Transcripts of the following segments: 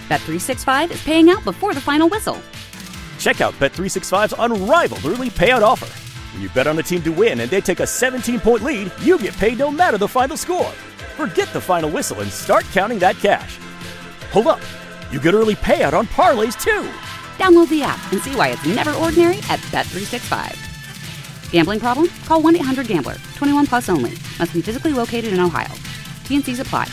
Bet365 is paying out before the final whistle. Check out Bet365's unrivaled early payout offer. When you bet on a team to win and they take a 17-point lead, you get paid no matter the final score. Forget the final whistle and start counting that cash. Hold up. You get early payout on parlays, too. Download the app and see why it's never ordinary at Bet365. Gambling problem? Call 1-800-GAMBLER. 21 plus only. Must be physically located in Ohio. T&Cs apply.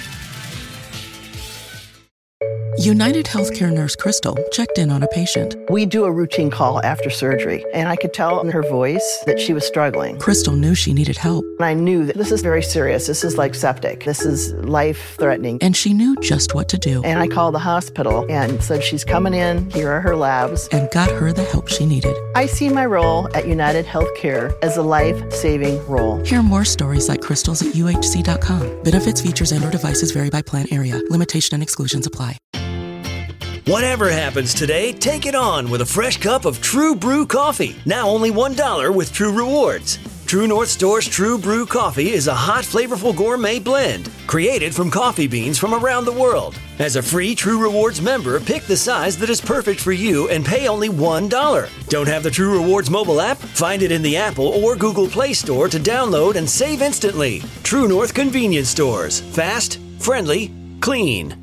United Healthcare nurse Crystal checked in on a patient. We do a routine call after surgery, and I could tell in her voice that she was struggling. Crystal knew she needed help. And I knew that this is very serious. This is like septic. This is life-threatening. And she knew just what to do. And I called the hospital and said, she's coming in. Here are her labs. And got her the help she needed. I see my role at United Healthcare as a life-saving role. Hear more stories like Crystal's at UHC.com. Benefits, features, and/or devices vary by plan area. Limitation and exclusions apply. Whatever happens today, take it on with a fresh cup of True Brew coffee. Now only $1 with True Rewards. True North Store's True Brew coffee is a hot, flavorful gourmet blend created from coffee beans from around the world. As a free True Rewards member, pick the size that is perfect for you and pay only $1. Don't have the True Rewards mobile app? Find it in the Apple or Google Play Store to download and save instantly. True North Convenience Stores. Fast, friendly, clean.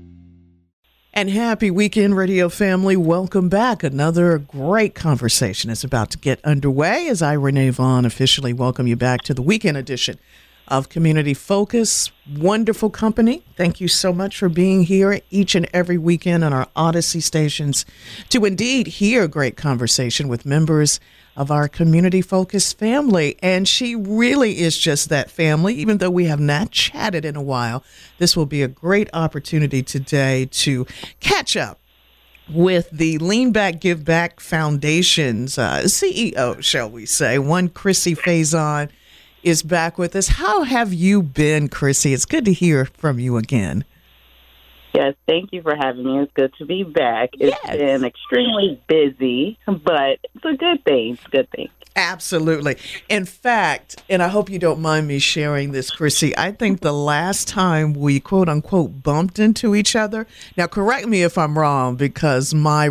And happy weekend, radio family. Welcome back. Another great conversation is about to get underway as I, Renee Vaughn, officially welcome you back to the weekend edition of Community Focus. Wonderful company. Thank you so much for being here each and every weekend on our Odyssey stations to indeed hear great conversation with members of our Community Focus family. And she really is just that family, even though we have not chatted in a while. This will be a great opportunity today to catch up with the Lean Back, Give Back Foundation's CEO, shall we say. One Chrissy Faison is back with us. How have you been, Chrissy? It's good to hear from you again. Yes, thank you for having me. It's good to be back. It's been extremely busy, but it's a good thing. It's a good thing. Absolutely. In fact, and I hope you don't mind me sharing this, Chrissy, I think the last time we quote unquote bumped into each other, now correct me if I'm wrong, because my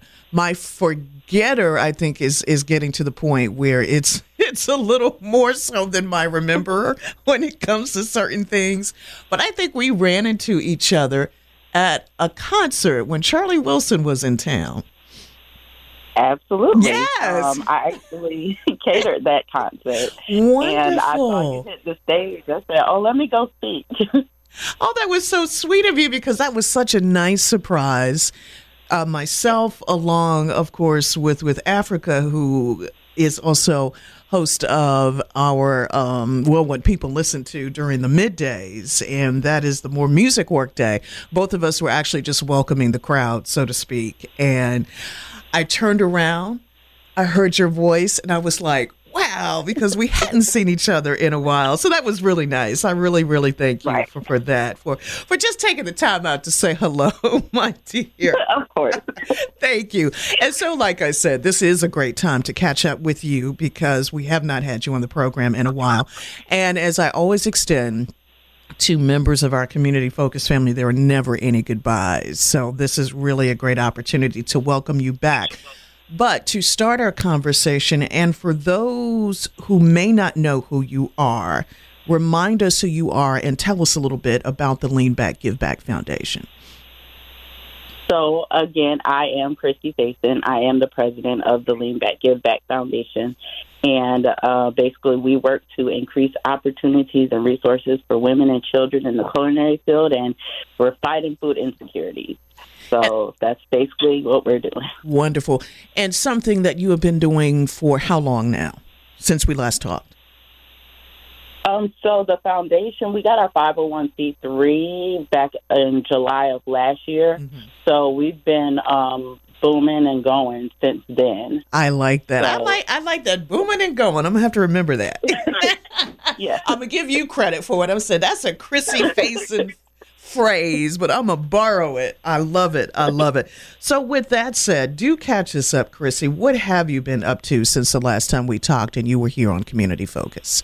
forgetter, I think, is getting to the point where it's a little more so than my rememberer when it comes to certain things. But I think we ran into each other at a concert when Charlie Wilson was in town. Absolutely. Yes. I actually catered that concert. Wonderful. And I saw you hit the stage. I said, let me go speak. Oh, that was so sweet of you, because that was such a nice surprise. Myself, along, of course, with Africa, who is also host of our, what people listen to during the middays, and that is the More Music Work Day. Both of us were actually just welcoming the crowd, so to speak. And I turned around, I heard your voice, and I was like, wow, because we hadn't seen each other in a while. So that was really nice. I really, really thank you for that, for just taking the time out to say hello, my dear. Of course. Thank you. And so, like I said, this is a great time to catch up with you, because we have not had you on the program in a while. And as I always extend to members of our Community Focus family, there are never any goodbyes. So this is really a great opportunity to welcome you back. But to start our conversation, and for those who may not know who you are, remind us who you are and tell us a little bit about the Lean Back, Give Back Foundation. So, again, I am Chrissy Faison. I am the president of the Lean Back, Give Back Foundation. And basically, we work to increase opportunities and resources for women and children in the culinary field, and we're fighting food insecurity. So that's basically what we're doing. Wonderful. And something that you have been doing for how long now, since we last talked? So the foundation, we got our 501c3 back in July of last year. Mm-hmm. So we've been booming and going since then. I like that. So, I like that, booming and going. I'm going to have to remember that. Yeah. I'm going to give you credit for it. I'm saying that's a Chrissy Faison phrase, but I'm going to borrow it. I love it. I love it. So with that said, do catch us up, Chrissy. What have you been up to since the last time we talked and you were here on Community Focus?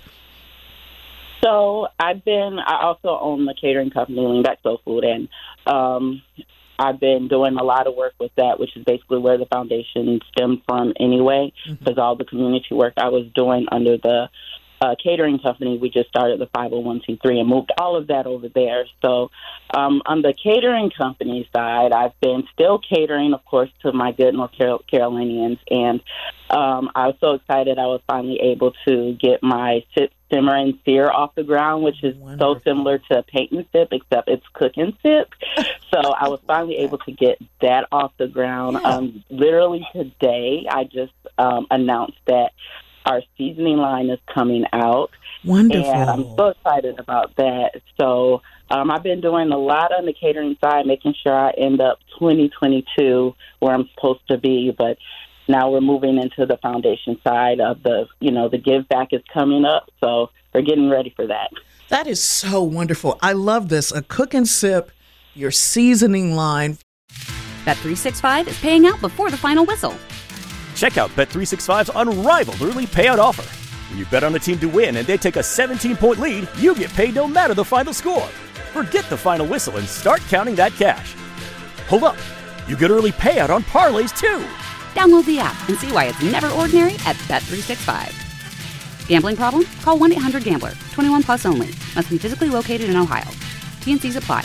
So I also own the catering company, Lean Back Soul Food, and I've been doing a lot of work with that, which is basically where the foundation stemmed from anyway, because all the community work I was doing under the catering company, we just started the 501c3 and moved all of that over there. So on the catering company side, I've been still catering, of course, to my good North Carolinians. And I was so excited I was finally able to get my Sip, Simmer, and Sear off the ground, which is so similar to Paint and Sip, except it's Cook and Sip. So I was finally able to get that off the ground. Literally today, I just announced that our seasoning line is coming out. Wonderful. And I'm so excited about that. So I've been doing a lot on the catering side, making sure I end up 2022 where I'm supposed to be. But now we're moving into the foundation side of the give back is coming up. So we're getting ready for that. That is so wonderful. I love this. A Cook and Sip, your seasoning line. Bet365 is paying out before the final whistle. Check out Bet365's unrivaled early payout offer. When you bet on a team to win and they take a 17-point lead, you get paid no matter the final score. Forget the final whistle and start counting that cash. Hold up. You get early payout on parlays, too. Download the app and see why it's never ordinary at Bet365. Gambling problem? Call 1-800-GAMBLER. 21 plus only. Must be physically located in Ohio. T&Cs apply.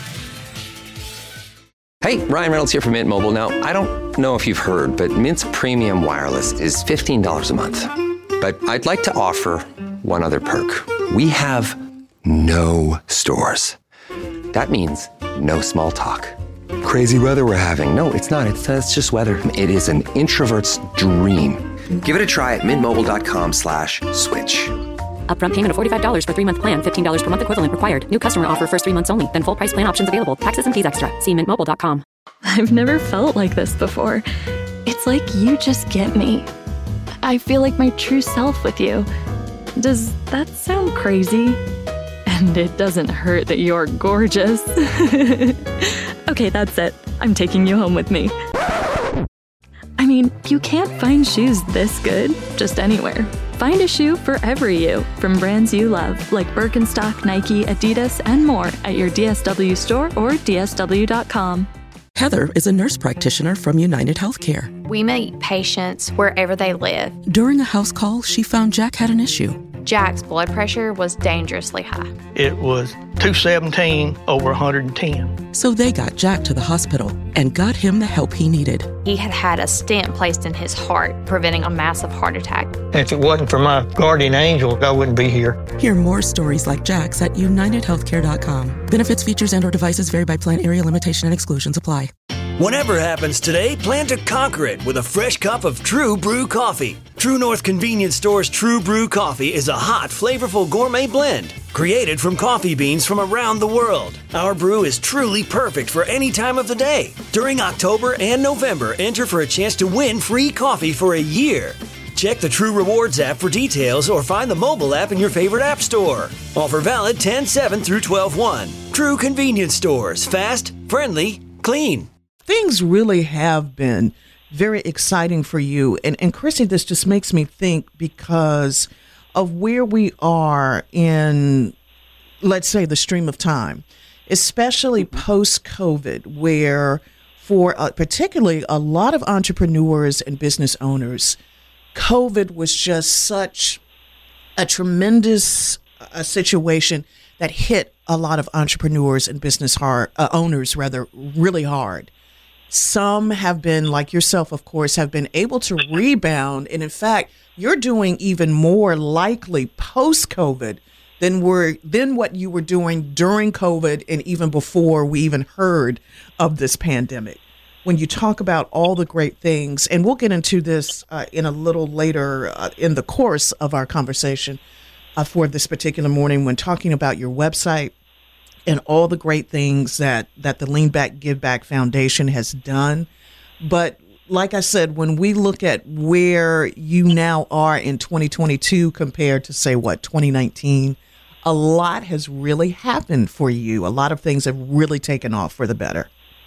Hey, Ryan Reynolds here from Mint Mobile. Now, I don't know if you've heard, but Mint's premium wireless is $15 a month. But I'd like to offer one other perk. We have no stores. That means no small talk. Crazy weather we're having. No, it's not. It's just weather. It is an introvert's dream. Give it a try at mintmobile.com/switch. Upfront payment of $45 for 3-month plan. $15 per month equivalent required. New customer offer first 3 months only. Then full price plan options available. Taxes and fees extra. See mintmobile.com. I've never felt like this before. It's like you just get me. I feel like my true self with you. Does that sound crazy? And it doesn't hurt that you're gorgeous. Okay, that's it. I'm taking you home with me. I mean, you can't find shoes this good just anywhere. Find a shoe for every you, from brands you love, like Birkenstock, Nike, Adidas, and more at your DSW store or DSW.com. Heather is a nurse practitioner from United Healthcare. We meet patients wherever they live. During a house call, she found Jack had an issue. Jack's blood pressure was dangerously high. It was 217 over 110. So they got Jack to the hospital and got him the help he needed. He had had a stent placed in his heart, preventing a massive heart attack. If it wasn't for my guardian angel, I wouldn't be here. Hear more stories like Jack's at UnitedHealthcare.com. Benefits, features, and/or devices vary by plan, area, limitation, and exclusions apply. Whatever happens today, plan to conquer it with a fresh cup of True Brew coffee. True North Convenience Store's True Brew coffee is a hot, flavorful gourmet blend created from coffee beans from around the world. Our brew is truly perfect for any time of the day. During October and November, enter for a chance to win free coffee for a year. Check the True Rewards app for details or find the mobile app in your favorite app store. Offer valid 10/7 through 12/1. True Convenience Stores. Fast, friendly, clean. Things really have been very exciting for you. And Chrissy, this just makes me think because of where we are in, let's say, the stream of time, especially post-COVID, where for particularly a lot of entrepreneurs and business owners, COVID was just such a tremendous situation that hit a lot of entrepreneurs and business owners really hard. Some have been, like yourself, of course, have been able to rebound. And in fact, you're doing even more likely post-COVID than what you were doing during COVID and even before we even heard of this pandemic. When you talk about all the great things, and we'll get into this in a little later in the course of our conversation for this particular morning when talking about your website and all the great things that the Lean Back Give Back Foundation has done. But like I said, when we look at where you now are in 2022 compared to, say, 2019, a lot has really happened for you. A lot of things have really taken off for the better.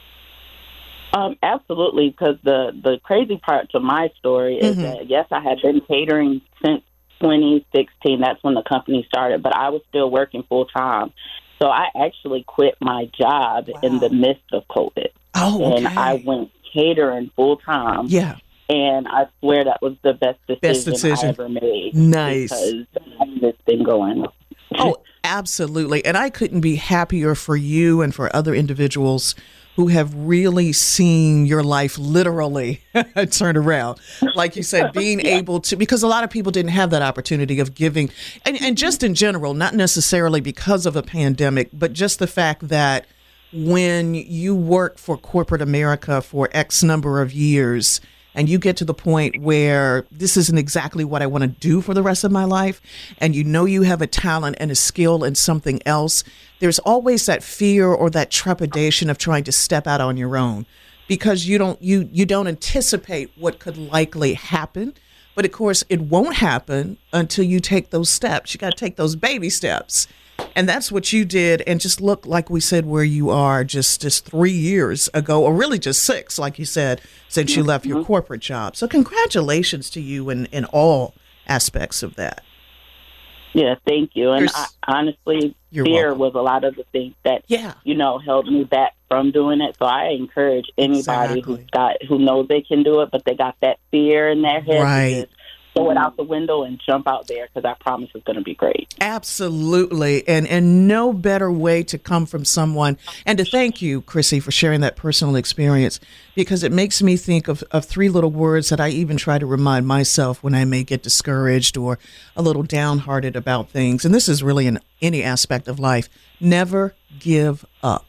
Absolutely, because the crazy part to my story is that, yes, I had been catering since 2016. That's when the company started, but I was still working full time. So I actually quit my job in the midst of COVID. Oh, okay. And I went catering full time. Yeah. And I swear that was the best decision I ever made. Nice. Because it's been going. Oh, absolutely. And I couldn't be happier for you and for other individuals who have really seen your life literally turn around. Like you said, being able to, because a lot of people didn't have that opportunity of giving, and just in general, not necessarily because of a pandemic, but just the fact that when you work for corporate America for X number of years, and you get to the point where this isn't exactly what I want to do for the rest of my life, and you know you have a talent and a skill in something else, there's always that fear or that trepidation of trying to step out on your own because you don't anticipate what could likely happen. But of course, it won't happen until you take those steps. You got to take those baby steps. And that's what you did. And just look, like we said, where you are just 3 years ago, or really just 6, like you said, since you left your corporate job. So congratulations to you in all aspects of that. Yeah, thank you. And honestly, fear was a lot of the things that, held me back from doing it. So I encourage anybody who knows they can do it, but they got that fear in their head. Right. Throw it out the window and jump out there, because I promise it's going to be great. Absolutely. And no better way to come from someone. And to thank you, Chrissy, for sharing that personal experience, because it makes me think of 3 little words that I even try to remind myself when I may get discouraged or a little downhearted about things. And this is really in any aspect of life. Never give up.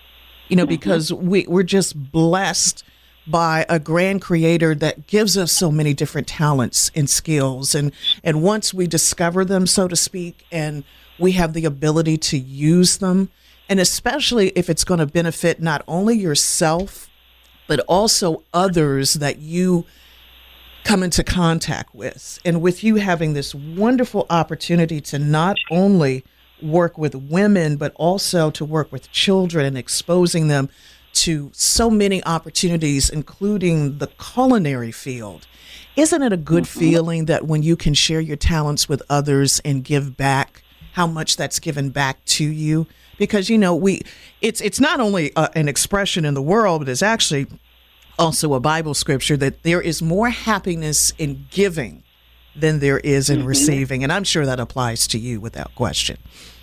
Because we're just blessed by a grand creator that gives us so many different talents and skills. And once we discover them, so to speak, and we have the ability to use them, and especially if it's going to benefit not only yourself, but also others that you come into contact with. And with you having this wonderful opportunity to not only work with women, but also to work with children and exposing them to so many opportunities, including the culinary field. Isn't it a good feeling that when you can share your talents with others and give back, how much that's given back to you? Because, it's not only an expression in the world, but it's actually also a Bible scripture that there is more happiness in giving than there is in receiving. And I'm sure that applies to you without question.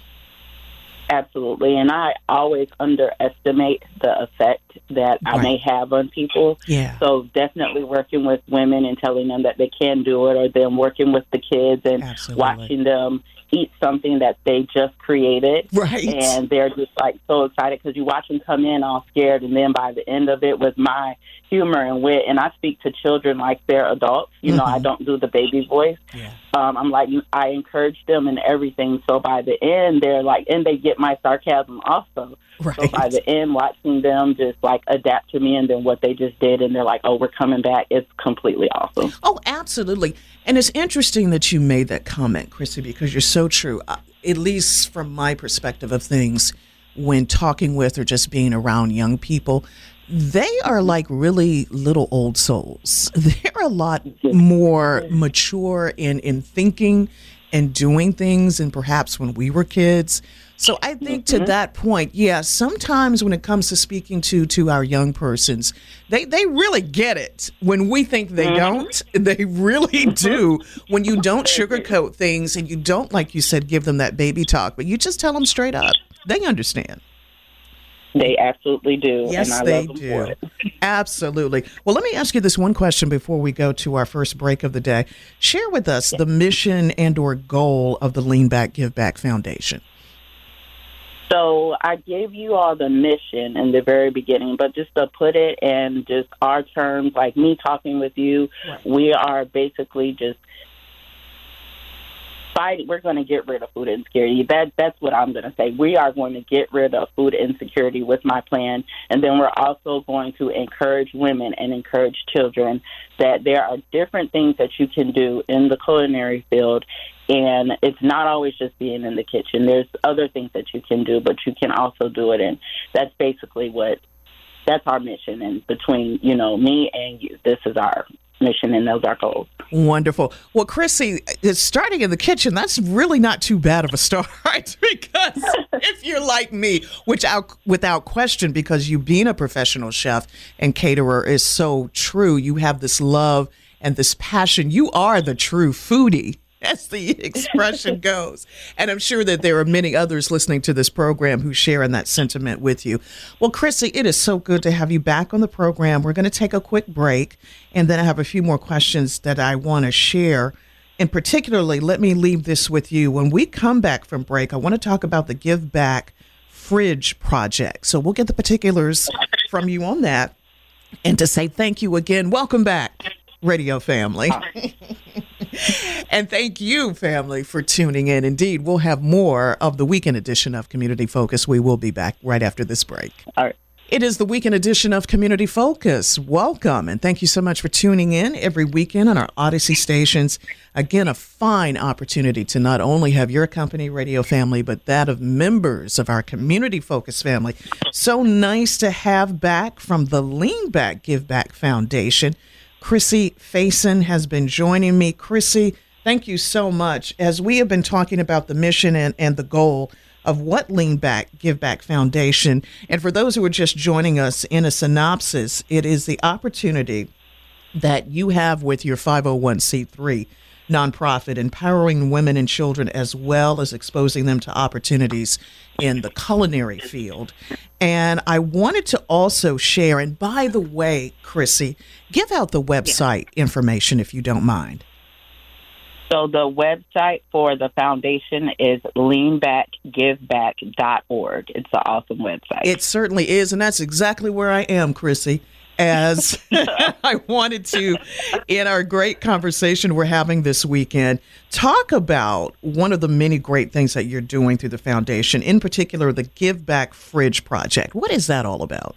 Absolutely. And I always underestimate the effect that I may have on people. Yeah. So definitely working with women and telling them that they can do it, or them working with the kids and watching them eat something that they just created. Right. And they're just so excited because you watch them come in all scared. And then by the end of it, with my humor and wit, and I speak to children like they're adults. I don't do the baby voice. Yeah. I'm I encourage them in everything. So by the end, they're and they get my sarcasm also. Right. So by the end, watching them just adapt to me and then what they just did, and they're like, oh, we're coming back. It's completely awesome. Oh, absolutely. And it's interesting that you made that comment, Chrissy, because you're so true. At least from my perspective of things, when talking with or just being around young people, they are like really little old souls. They're a lot more mature in thinking and doing things than perhaps when we were kids. So I think to that point, sometimes when it comes to speaking to our young persons, they really get it. When we think they don't, they really do. When you don't sugarcoat things and you don't, like you said, give them that baby talk, but you just tell them straight up, they understand. They absolutely do. Yes, and I they love them do. for it. Absolutely. Well, let me ask you this one question before we go to our first break of the day. Share with us the mission and or goal of the Lean Back, Give Back Foundation. So I gave you all the mission in the very beginning, but just to put it in just our terms, like me talking with you, we are basically just fighting. We're going to get rid of food insecurity. That's what I'm going to say. We are going to get rid of food insecurity with my plan, and then we're also going to encourage women and encourage children that there are different things that you can do in the culinary field. And it's not always just being in the kitchen. There's other things that you can do, but you can also do it. And that's basically that's our mission. And between, me and you, this is our mission and those are goals. Wonderful. Well, Chrissy, starting in the kitchen, that's really not too bad of a start, because if you're like me, which without question, because you being a professional chef and caterer is so true, you have this love and this passion. You are the true foodie, as the expression goes. And I'm sure that there are many others listening to this program who share in that sentiment with you. Well, Chrissy, it is so good to have you back on the program. We're going to take a quick break, and then I have a few more questions that I want to share. And particularly, let me leave this with you. When we come back from break, I want to talk about the Give Back Fridge Project. So we'll get the particulars from you on that. And to say thank you again, welcome back, Radio Family. And thank you, family, for tuning in. Indeed, we'll have more of the weekend edition of Community Focus. We will be back right after this break. All right. It is the weekend edition of Community Focus. Welcome, and thank you so much for tuning in every weekend on our Odyssey stations. Again, a fine opportunity to not only have your company, Radio Family, but that of members of our Community Focus family. So nice to have back from the Lean Back Give Back Foundation, Chrissy Faison has been joining me. Chrissy, thank you so much. As we have been talking about the mission and the goal of what Lean Back Give Back Foundation, and for those who are just joining us in a synopsis, it is the opportunity that you have with your 501c3 nonprofit, empowering women and children as well as exposing them to opportunities in the culinary field. And I wanted to also share, and by the way, Chrissy, give out the website information if you don't mind. So the website for the foundation is leanbackgiveback.org. It's an awesome website. It certainly is, and that's exactly where I am, Chrissy, as I wanted to, in our great conversation we're having this weekend, talk about one of the many great things that you're doing through the foundation, in particular the Give Back Fridge Project. What is that all about?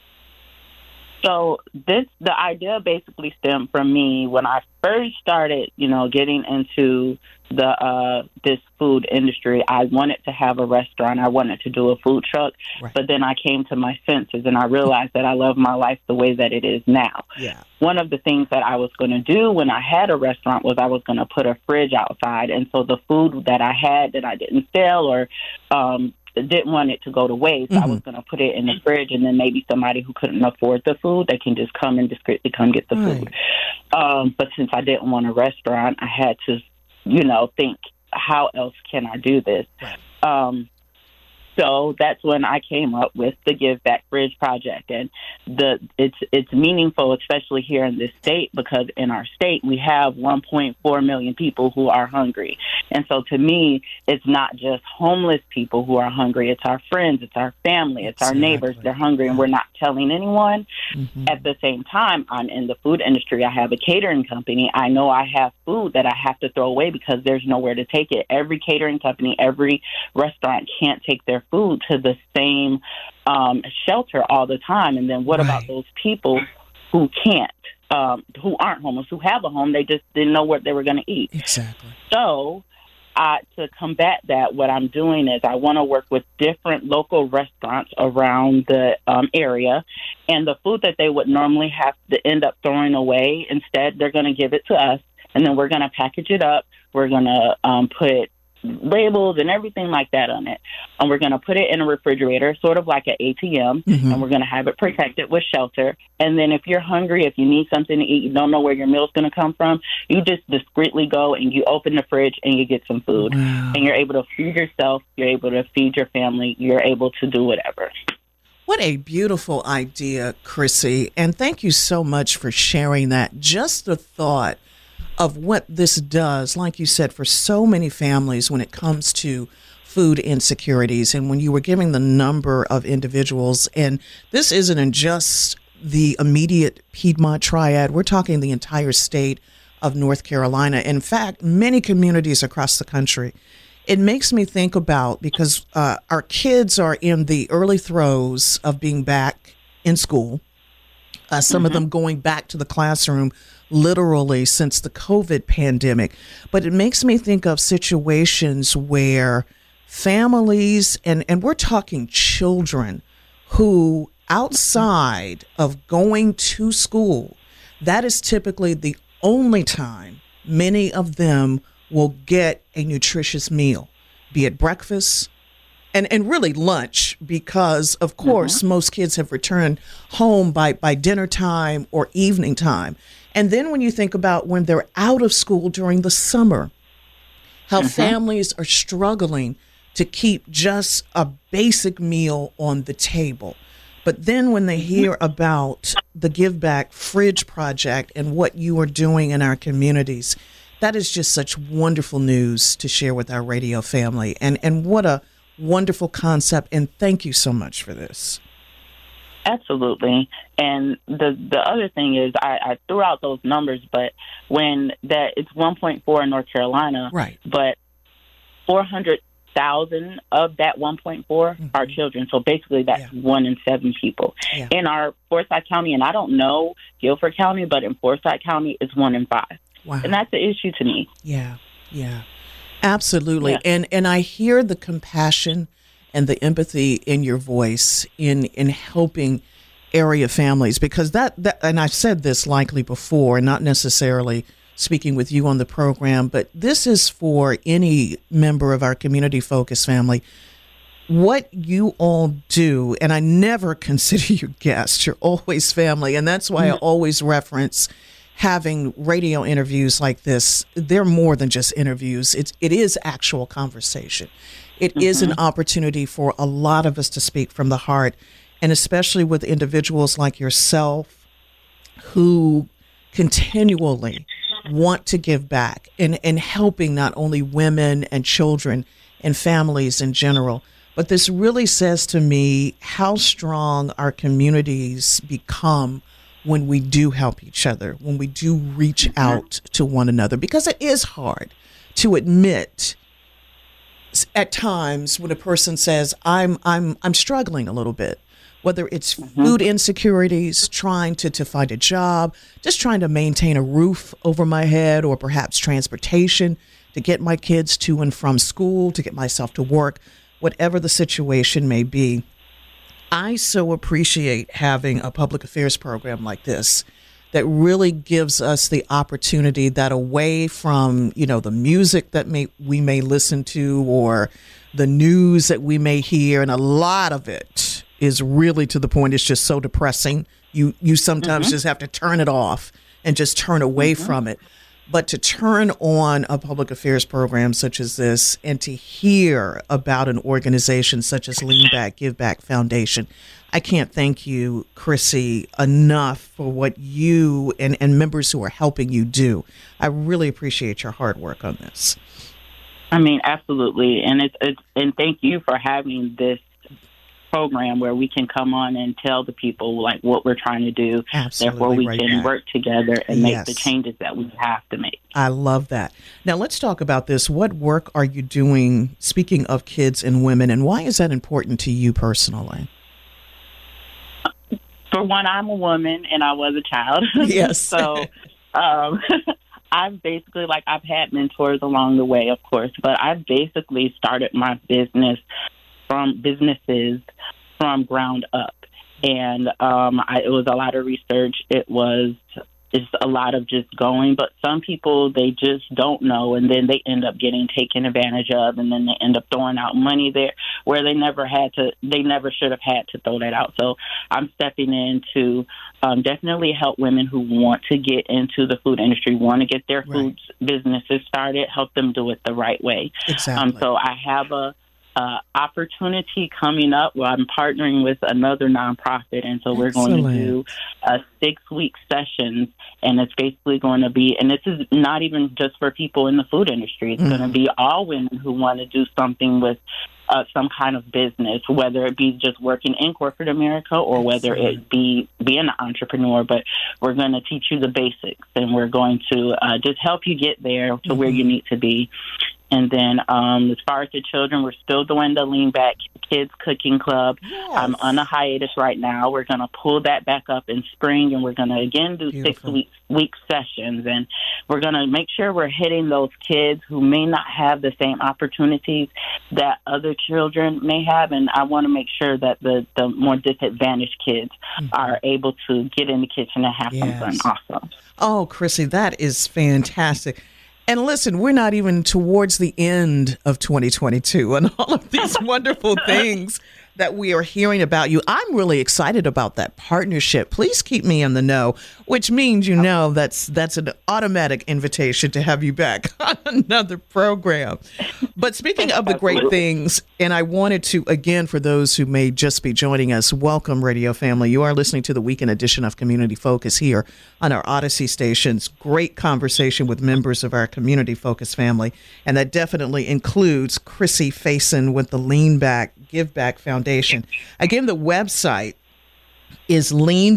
So the idea basically stemmed from me when I first started, getting into this food industry. I wanted to have a restaurant. I wanted to do a food truck, right. But then I came to my senses and I realized that I love my life the way that it is now. Yeah. One of the things that I was going to do when I had a restaurant was I was going to put a fridge outside, and so the food that I had that I didn't sell or didn't want it to go to waste, I was going to put it in the fridge, and then maybe somebody who couldn't afford the food, they can just come and discreetly come get the food. But since I didn't want a restaurant, I had to, think, how else can I do this? So that's when I came up with the Give Back Fridge Project, and it's meaningful, especially here in this state, because in our state we have 1.4 million people who are hungry, and so to me, it's not just homeless people who are hungry; it's our friends, it's our family, it's our neighbors. They're hungry, and we're not telling anyone. At the same time, I'm in the food industry. I have a catering company. I know I have food that I have to throw away because there's nowhere to take it. Every catering company, every restaurant can't take their food to the same shelter all the time. And then what about those people who can't, who aren't homeless, who have a home, they just didn't know what they were going to eat? Exactly. So to combat that, what I'm doing is I want to work with different local restaurants around the area, and the food that they would normally have to end up throwing away, instead they're going to give it to us, and then we're going to package it up. We're going to put labels and everything like that on it, and we're going to put it in a refrigerator, sort of like an ATM, and we're going to have it protected with shelter. And then if you're hungry, if you need something to eat, you don't know where your meal's going to come from, you just discreetly go and you open the fridge and you get some food. And you're able to feed yourself, you're able to feed your family, you're able to do whatever. What a beautiful idea, Chrissy, and thank you so much for sharing that. Just the thought of what this does, like you said, for so many families when it comes to food insecurities, and when you were giving the number of individuals, and this isn't in just the immediate Piedmont Triad, we're talking the entire state of North Carolina. In fact, many communities across the country. It makes me think about, because our kids are in the early throes of being back in school, some of them going back to the classroom literally since the COVID pandemic. But it makes me think of situations where families, and we're talking children, who outside of going to school, that is typically the only time many of them will get a nutritious meal, be it breakfast and really lunch, because, of course, most kids have returned home by dinner time or evening time. And then when you think about when they're out of school during the summer, how families are struggling to keep just a basic meal on the table. But then when they hear about the Give Back Fridge Project and what you are doing in our communities, that is just such wonderful news to share with our radio family. And what a wonderful concept. And thank you so much for this. Absolutely. And the other thing is I threw out those numbers, but when that it's 1.4 in North Carolina, right? But 400,000 of that 1.4 are children. So basically that's 1 in 7 people. In our Forsyth County, and I don't know Guilford County, but in Forsyth County, it's 1 in 5. Wow. And that's an issue to me. Yeah. Absolutely. Yeah. And I hear the compassion and the empathy in your voice in helping area families, because that and I've said this likely before, not necessarily speaking with you on the program, but this is for any member of our community focused family. What you all do, and I never consider you guests, you're always family, and that's why I always reference having radio interviews like this. They're more than just interviews. It is actual conversation. It is an opportunity for a lot of us to speak from the heart, and especially with individuals like yourself who continually want to give back and helping not only women and children and families in general, but this really says to me how strong our communities become when we do help each other, when we do reach out to one another, because it is hard to admit at times when a person says, I'm struggling a little bit, whether it's food insecurities, trying to find a job, just trying to maintain a roof over my head, or perhaps transportation to get my kids to and from school, to get myself to work, whatever the situation may be. I so appreciate having a public affairs program like this that really gives us the opportunity that, away from, the music that we may listen to or the news that we may hear, and a lot of it is really to the point it's just so depressing. You sometimes just have to turn it off and just turn away from it. But to turn on a public affairs program such as this and to hear about an organization such as Lean Back, Give Back Foundation, I can't thank you, Chrissy, enough for what you and members who are helping you do. I really appreciate your hard work on this. I mean, absolutely. And and thank you for having this program where we can come on and tell the people like what we're trying to do. Absolutely. Therefore, we right can back. work together and make the changes that we have to make. I love that. Now, let's talk about this. What work are you doing, speaking of kids and women, and why is that important to you personally? For one, I'm a woman and I was a child. Yes. So I've basically, I've had mentors along the way, of course, but I've basically started my businesses from ground up. And it was a lot of research. It's a lot of just going, but some people, they just don't know, and then they end up getting taken advantage of, and then they end up throwing out money there where they never should have had to throw that out. So I'm stepping in to definitely help women who want to get into the food industry, want to get their food businesses started, help them do it the right way. Exactly. So I have a opportunity coming up where I'm partnering with another nonprofit, and so we're going to do 6-week sessions, and it's basically going to be, and this is not even just for people in the food industry, it's going to be all women who want to do something with some kind of business, whether it be just working in corporate America or whether it be being an entrepreneur. But we're going to teach you the basics, and we're going to just help you get there to where you need to be. And then as far as the children, we're still doing the Lean Back Kids Cooking Club. Yes. I'm on a hiatus right now. We're going to pull that back up in spring, and we're going to, again, do Beautiful. 6-week sessions. And we're going to make sure we're hitting those kids who may not have the same opportunities that other children may have. And I want to make sure that the more disadvantaged kids are able to get in the kitchen and have some fun also. Oh, Chrissy, that is fantastic. And listen, we're not even towards the end of 2022 and all of these wonderful things that we are hearing about you. I'm really excited about that partnership. Please keep me in the know, which means, that's an automatic invitation to have you back on another program. But speaking of the great things, and I wanted to, again, for those who may just be joining us, welcome, radio family. You are listening to the weekend edition of Community Focus here on our Odyssey stations. Great conversation with members of our Community Focus family, and that definitely includes Chrissy Faison with the Lean Back Give Back Foundation. Again, the website is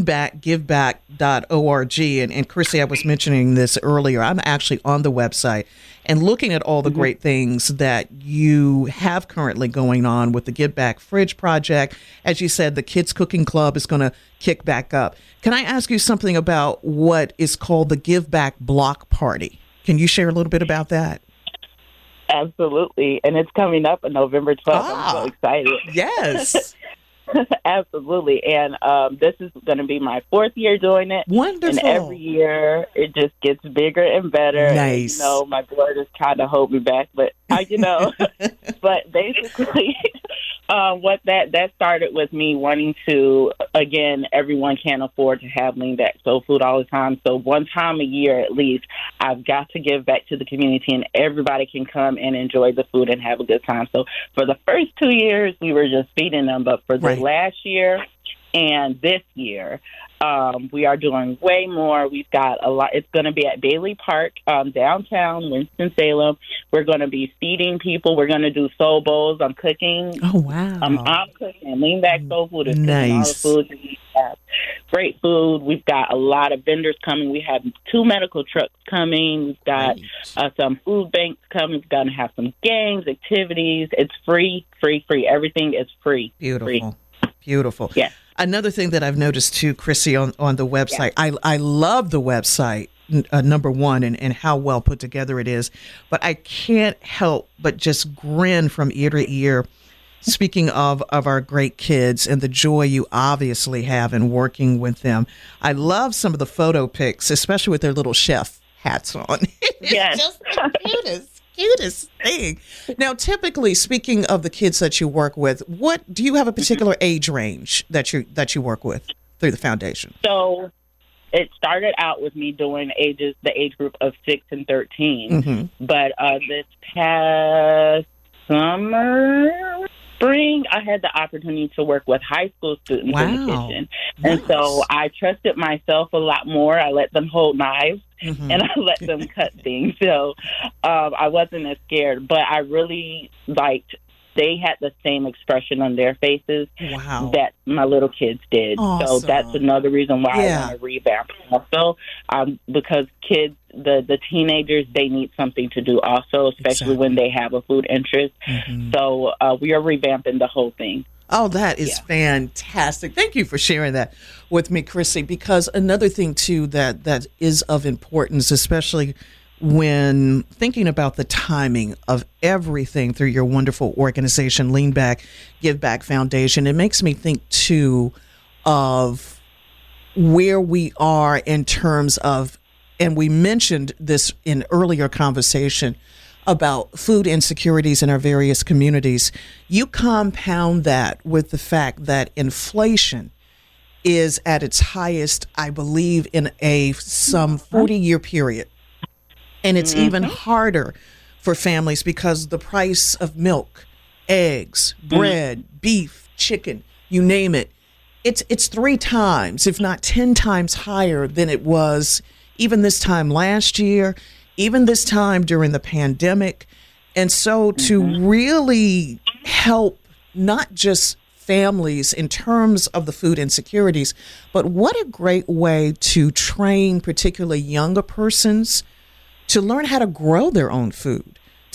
leanbackgiveback.org. And Chrissy, I was mentioning this earlier. I'm actually on the website and looking at all the great things that you have currently going on with the Give Back Fridge Project. As you said, the Kids Cooking Club is going to kick back up. Can I ask you something about what is called the Give Back Block Party? Can you share a little bit about that? Absolutely. And it's coming up on November 12th. I'm so excited. Yes. Absolutely. And this is going to be my 4th year doing it. Wonderful. And every year it just gets bigger and better. Nice. And, my board is trying to hold me back, but but basically what that started with me wanting to, again, everyone can't afford to have lean back soul food all the time. So one time a year at least, I've got to give back to the community, and everybody can come and enjoy the food and have a good time. So for the first 2 years, we were just feeding them, but for the last year and this year, we are doing way more. We've got a lot. It's going to be at Bailey Park, downtown Winston-Salem. We're going to be feeding people. We're going to do soul bowls. I'm cooking. Oh, wow. I'm cooking lean back soul food. Nice. All the food we have. Great food. We've got a lot of vendors coming. We have 2 medical trucks coming. We've got some food banks coming. We're going to have some games, activities. It's free. Everything is free. Beautiful. Free. Beautiful. Yeah. Another thing that I've noticed too, Chrissy, on the website, I love the website, number one, and how well put together it is. But I can't help but just grin from ear to ear. Speaking of our great kids and the joy you obviously have in working with them. I love some of the photo pics, especially with their little chef hats on. Yes. Just the cutest thing. Now, typically, speaking of the kids that you work with, what do you have a particular age range that you work with through the foundation? So it started out with me doing the age group of 6 and 13, but this past spring, I had the opportunity to work with high school students in the kitchen. And so I trusted myself a lot more. I let them hold knives and I let them cut things. So I wasn't as scared, but I really liked they had the same expression on their faces that my little kids did. Awesome. So that's another reason why I want to revamp also, because kids, the teenagers, they need something to do also, especially when they have a food interest. So we are revamping the whole thing. Oh, that is fantastic. Thank you for sharing that with me, Chrissy, because another thing, too, that is of importance, especially when thinking about the timing of everything through your wonderful organization, Lean Back, Give Back Foundation, it makes me think, too, of where we are in terms of, and we mentioned this in earlier conversation, about food insecurities in our various communities. You compound that with the fact that inflation is at its highest, I believe, in some 40-year period. And it's even harder for families because the price of milk, eggs, bread, beef, chicken, you name it, it's 3 times, if not 10 times higher than it was even this time last year, even this time during the pandemic. And so to really help not just families in terms of the food insecurities, but what a great way to train particularly younger persons to learn how to grow their own food,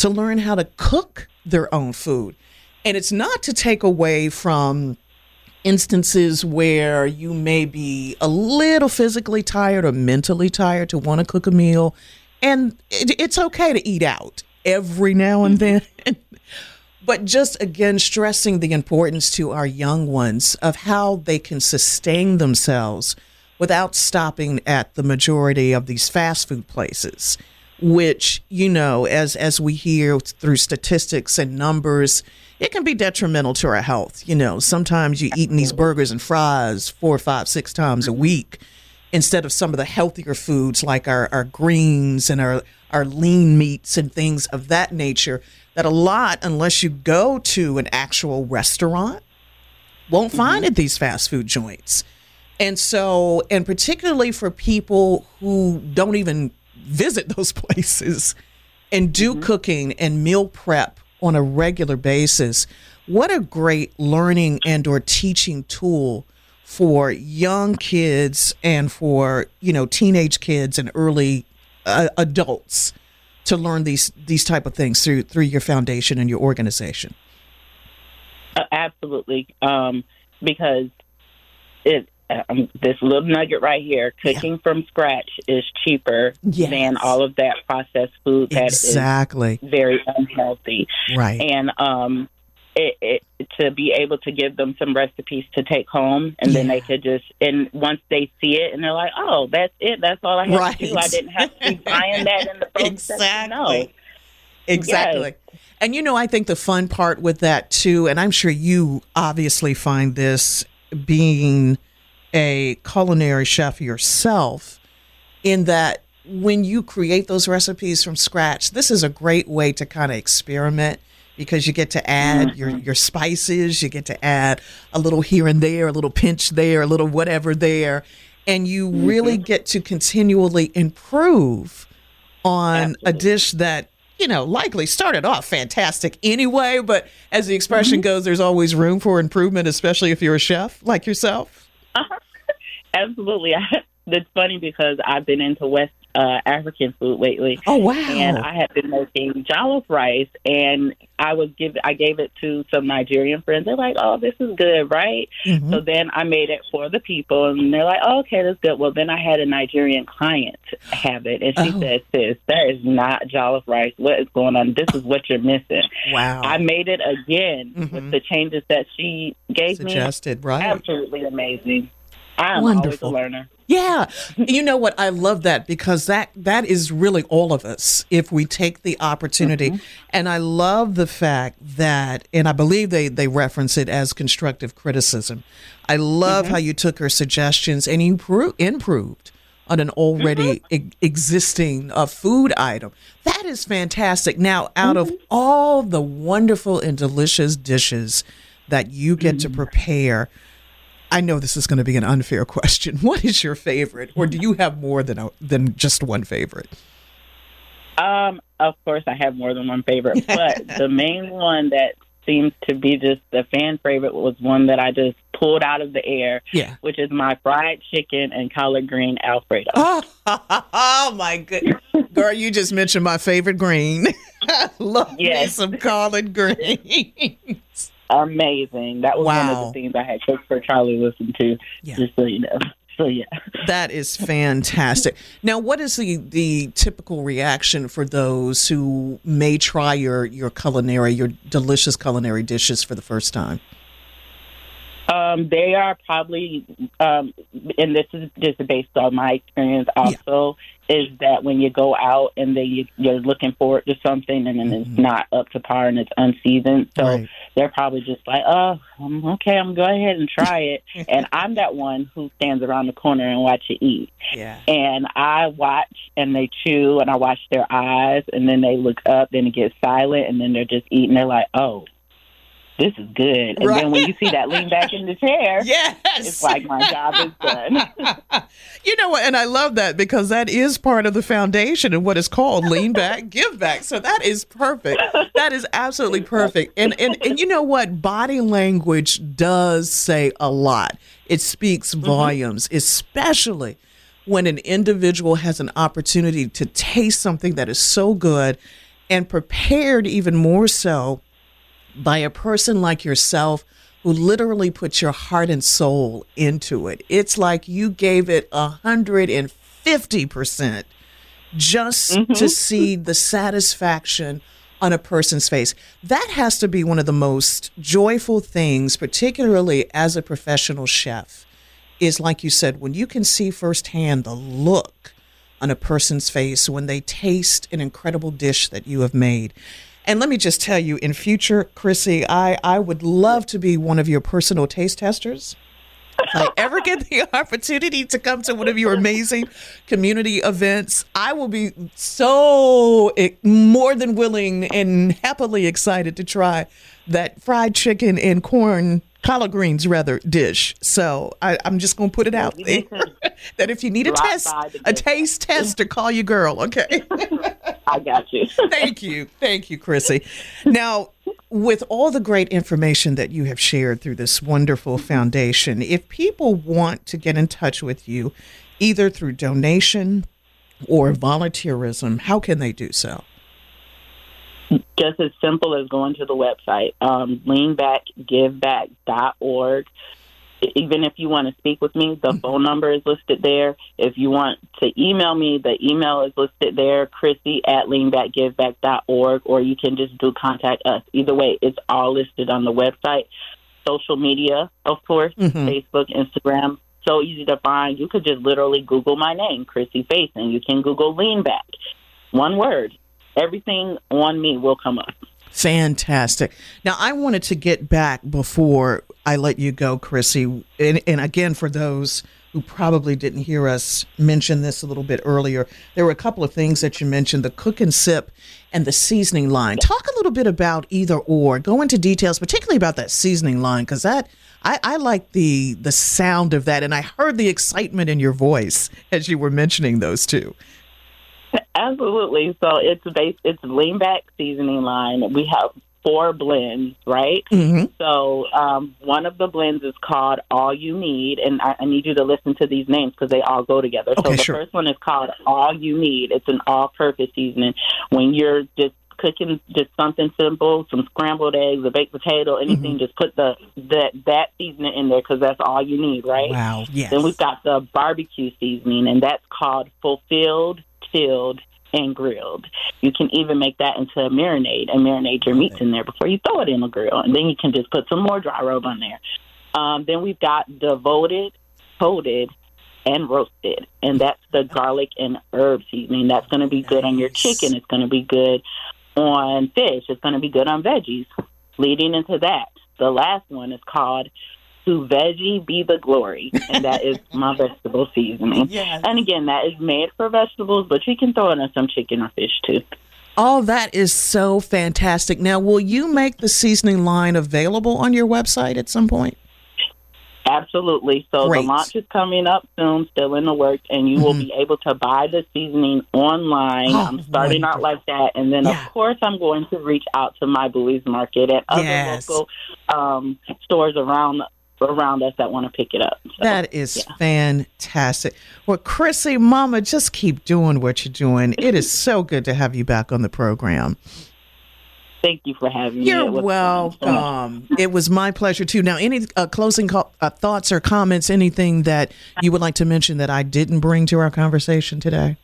to learn how to cook their own food. And it's not to take away from instances where you may be a little physically tired or mentally tired to want to cook a meal. And it's okay to eat out every now and then. But just, again, stressing the importance to our young ones of how they can sustain themselves without stopping at the majority of these fast food places, which, you know, as we hear through statistics and numbers, it can be detrimental to our health. You know, sometimes you're eating these burgers and fries 4, 5, 6 times a week instead of some of the healthier foods like our greens and our lean meats and things of that nature that a lot, unless you go to an actual restaurant, won't find at these fast food joints. And so, and particularly for people who don't even visit those places and do cooking and meal prep on a regular basis, what a great learning and or teaching tool for young kids and for, you know, teenage kids and early adults to learn these type of things through your foundation and your organization. Absolutely, because this little nugget right here, cooking from scratch is cheaper than all of that processed food that is very unhealthy. Right. And to be able to give them some recipes to take home, and then they could just, and once they see it, and they're like, oh, that's it. That's all I have to do. I didn't have to be buying that in the frozen section. No. Exactly. Yes. And, you know, I think the fun part with that, too, and I'm sure you obviously find this being a culinary chef yourself, in that when you create those recipes from scratch, this is a great way to kind of experiment, because you get to add your spices, you get to add a little here and there, a little pinch there, a little whatever there, and you really get to continually improve on a dish that, you know, likely started off fantastic anyway, but as the expression goes, there's always room for improvement, especially if you're a chef like yourself. Absolutely. It's funny because I've been into West African food lately. Oh, wow. And I had been making jollof rice, and I gave it to some Nigerian friends. They're like, oh, this is good, right? So then I made it for the people, and they're like, oh, okay, that's good. Well, then I had a Nigerian client have it, and she said, sis, that is not jollof rice. What is going on? This is what you're missing. Wow. I made it again with the changes that she gave Suggested, me. right? Absolutely amazing. I'm Wonderful. always a learner. Yeah. You know what? I love that, because that is really all of us if we take the opportunity. And I love the fact that, and I believe they reference it as constructive criticism. I love how you took her suggestions and you improved on an already existing food item. That is fantastic. Now, out of all the wonderful and delicious dishes that you get to prepare, I know this is going to be an unfair question. What is your favorite, or do you have more than just one favorite? Of course, I have more than one favorite, but the main one that seems to be just the fan favorite was one that I just pulled out of the air, which is my fried chicken and collard green Alfredo. Oh my goodness. Girl, you just mentioned my favorite green. I love me some collard greens. Amazing. That was one of the things I had cooked for Charlie to listen to, just so you know. So, yeah. That is fantastic. Now, what is the typical reaction for those who may try your delicious culinary dishes for the first time? They are probably, and this is just based on my experience also, is that when you go out and you're looking forward to something and then it's not up to par and it's unseasoned. So they're probably just like, oh, okay, I'm going to go ahead and try it. And I'm that one who stands around the corner and watch it eat. Yeah. And I watch and they chew and I watch their eyes and then they look up, then it gets silent and then they're just eating. They're like, oh, this is good. And then when you see that lean back in the chair, it's like my job is done. You know what? And I love that, because that is part of the foundation and what is called lean back, give back. So that is perfect. That is absolutely perfect. And you know what? Body language does say a lot. It speaks volumes, especially when an individual has an opportunity to taste something that is so good and prepared even more so by a person like yourself who literally puts your heart and soul into it. It's like you gave it 150% just to see the satisfaction on a person's face. That has to be one of the most joyful things, particularly as a professional chef, is like you said, when you can see firsthand the look on a person's face when they taste an incredible dish that you have made. And let me just tell you, in future, Chrissy, I would love to be one of your personal taste testers. If I ever get the opportunity to come to one of your amazing community events, I will be so more than willing and happily excited to try that fried chicken and collard greens dish. So I'm just going to put it out there that if you need a taste tester, call your girl, okay? I got you. Thank you, Chrissy. Now, with all the great information that you have shared through this wonderful foundation, if people want to get in touch with you, either through donation or volunteerism, how can they do so? Just as simple as going to the website, leanbackgiveback.org. Even if you want to speak with me, the phone number is listed there. If you want to email me, the email is listed there, Chrissy@leanbackgiveback.org, or you can just contact us. Either way, it's all listed on the website. Social media, of course, Facebook, Instagram, so easy to find. You could just literally Google my name, Chrissy Faison. You can Google Lean Back. One word. Everything on me will come up. Fantastic. Now, I wanted to get back before I let you go, Chrissy. And again, for those who probably didn't hear us mention this a little bit earlier, there were a couple of things that you mentioned, the cook and sip and the seasoning line. Talk a little bit about either or. Go into details, particularly about that seasoning line, because I like the sound of that. And I heard the excitement in your voice as you were mentioning those two. Absolutely. So it's Lean Back seasoning line. We have 4 blends, right? So one of the blends is called All You Need, and I need you to listen to these names because they all go together. Okay, so the first one is called All You Need. It's an all-purpose seasoning. When you're just cooking just something simple, some scrambled eggs, a baked potato, anything, just put that seasoning in there because that's all you need, right? Wow, yes. Then we've got the barbecue seasoning, and that's called Fulfilled, Chilled, and Grilled. You can even make that into a marinade and marinate your meats in there before you throw it in the grill. And then you can just put some more dry rub on there. Then we've got Devoted, Coated, and Roasted. And that's the garlic and herb seasoning. That's going to be good on your chicken. It's going to be good on fish. It's going to be good on veggies. Leading into that, the last one is called To Veggie Be the Glory, and that is my vegetable seasoning. Yes. And again, that is made for vegetables, but you can throw in some chicken or fish too. Oh, that is so fantastic. Now, will you make the seasoning line available on your website at some point? Absolutely. So Great. The launch is coming up soon, still in the works, and you will be able to buy the seasoning online. I'm starting out like that, and then, of course, I'm going to reach out to my Bowie's Market and other local stores around us that want to pick it up. So, that is fantastic. Well, Chrissy, Mama, just keep doing what you're doing. It is so good to have you back on the program. Thank you for having me. You're welcome. It was my pleasure, too. Now, any closing thoughts or comments, anything that you would like to mention that I didn't bring to our conversation today?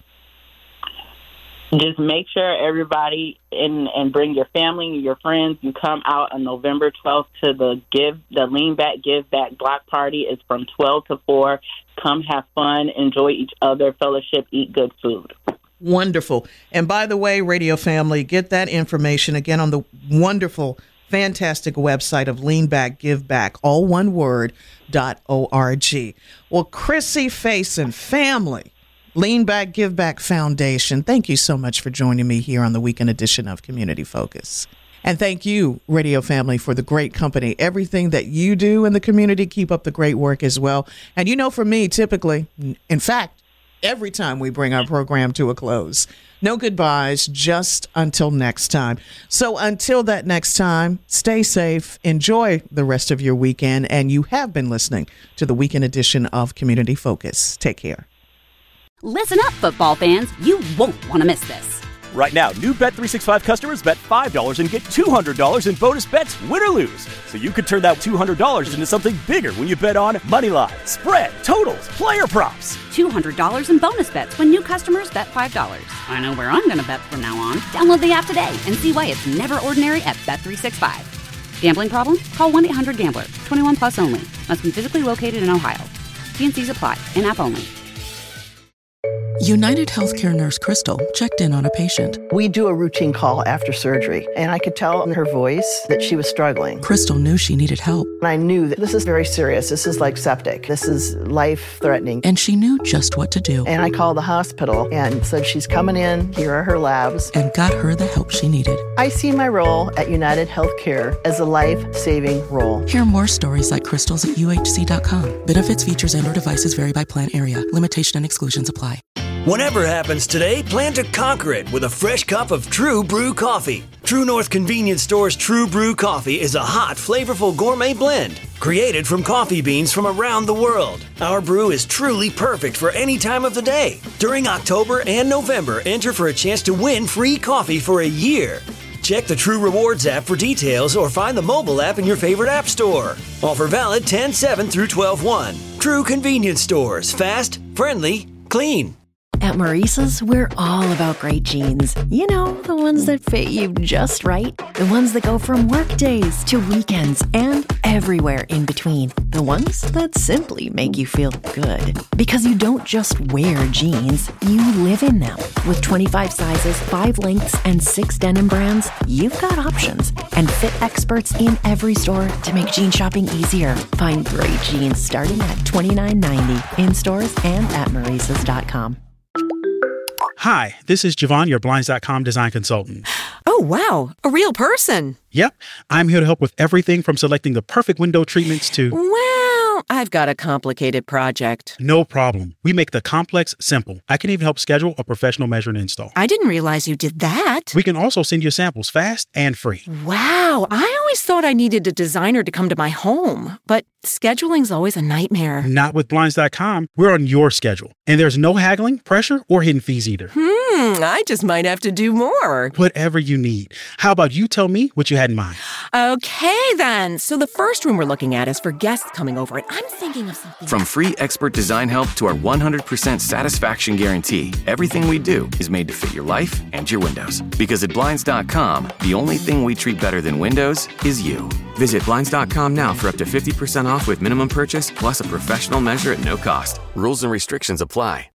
Just make sure everybody and bring your family, your friends. You come out on November 12th to the Lean Back Give Back block party. It's from 12 to 4. Come have fun, enjoy each other, fellowship, eat good food. Wonderful. And by the way, radio family, get that information again on the wonderful, fantastic website of Lean Back Give Back, all one word, .org. Well, Chrissy Faison, family, Lean Back Give Back Foundation, thank you so much for joining me here on the weekend edition of Community Focus. And thank you, radio family, for the great company. Everything that you do in the community, keep up the great work as well. And you know, for me, typically, in fact, every time we bring our program to a close, no goodbyes, just until next time. So until that next time, stay safe, enjoy the rest of your weekend, and you have been listening to the weekend edition of Community Focus. Take care. Listen up, football fans. You won't want to miss this. Right now, new Bet365 customers bet $5 and get $200 in bonus bets, win or lose. So you could turn that $200 into something bigger when you bet on Moneyline, spread, totals, player props. $200 in bonus bets when new customers bet $5. I know where I'm going to bet from now on. Download the app today and see why it's never ordinary at Bet365. Gambling problem? Call 1-800-GAMBLER. 21 plus only. Must be physically located in Ohio. T&Cs apply. In-app only. United Healthcare nurse Crystal checked in on a patient. We do a routine call after surgery, and I could tell in her voice that she was struggling. Crystal knew she needed help. And I knew that this is very serious. This is like septic. This is life-threatening. And she knew just what to do. And I called the hospital and said, she's coming in. Here are her labs. And got her the help she needed. I see my role at United Healthcare as a life-saving role. Hear more stories like Crystal's at UHC.com. Benefits, features, and/or devices vary by plan area. Limitation and exclusions apply. Whatever happens today, plan to conquer it with a fresh cup of True Brew coffee. True North Convenience Store's True Brew coffee is a hot, flavorful gourmet blend created from coffee beans from around the world. Our brew is truly perfect for any time of the day. During October and November, enter for a chance to win free coffee for a year. Check the True Rewards app for details or find the mobile app in your favorite app store. Offer valid 10/7 through 12/1. True Convenience Stores. Fast, friendly, clean. At Maurice's, we're all about great jeans. You know, the ones that fit you just right. The ones that go from work days to weekends and everywhere in between. The ones that simply make you feel good. Because you don't just wear jeans, you live in them. With 25 sizes, 5 lengths, and 6 denim brands, you've got options. And fit experts in every store to make jean shopping easier. Find great jeans starting at $29.90 in stores and at Maurices.com. Hi, this is Javon, your Blinds.com design consultant. Oh, wow. A real person. Yep. I'm here to help with everything from selecting the perfect window treatments to... Well, I've got a complicated project. No problem. We make the complex simple. I can even help schedule a professional measure and install. I didn't realize you did that. We can also send you samples fast and free. Wow. I always thought I needed a designer to come to my home, but scheduling's always a nightmare. Not with Blinds.com. We're on your schedule. And there's no haggling, pressure, or hidden fees either. I just might have to do more. Whatever you need. How about you tell me what you had in mind? Okay, then. So the first room we're looking at is for guests coming over, and I'm thinking of something. From free expert design help to our 100% satisfaction guarantee, everything we do is made to fit your life and your windows. Because at Blinds.com, the only thing we treat better than windows is you. Visit Blinds.com now for up to 50% off with minimum purchase plus a professional measure at no cost. Rules and restrictions apply.